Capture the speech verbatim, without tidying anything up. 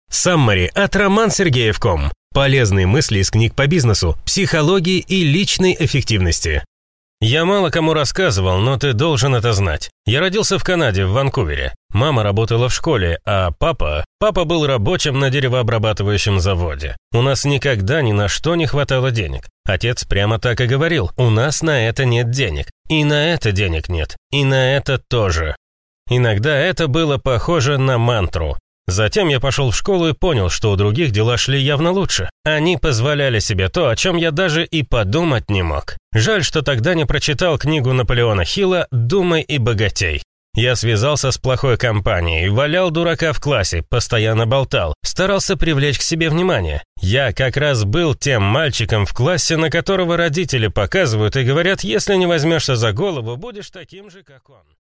Саммари от роман сергеев точка ком. Полезные мысли из книг по бизнесу, психологии и личной эффективности. Я мало кому рассказывал, но ты должен это знать. Я родился в Канаде, в Ванкувере. Мама работала в школе, а папа... Папа был рабочим на деревообрабатывающем заводе. У нас никогда ни на что не хватало денег. Отец прямо так и говорил: у нас на это нет денег. И на это денег нет. И на это тоже. Иногда это было похоже на мантру. Затем я пошел в школу и понял, что у других дела шли явно лучше. Они позволяли себе то, о чем я даже и подумать не мог. Жаль, что тогда не прочитал книгу Наполеона Хилла «Думай и богатей». Я связался с плохой компанией, валял дурака в классе, постоянно болтал, старался привлечь к себе внимание. Я как раз был тем мальчиком в классе, на которого родители показывают и говорят: если не возьмешься за голову, будешь таким же, как он.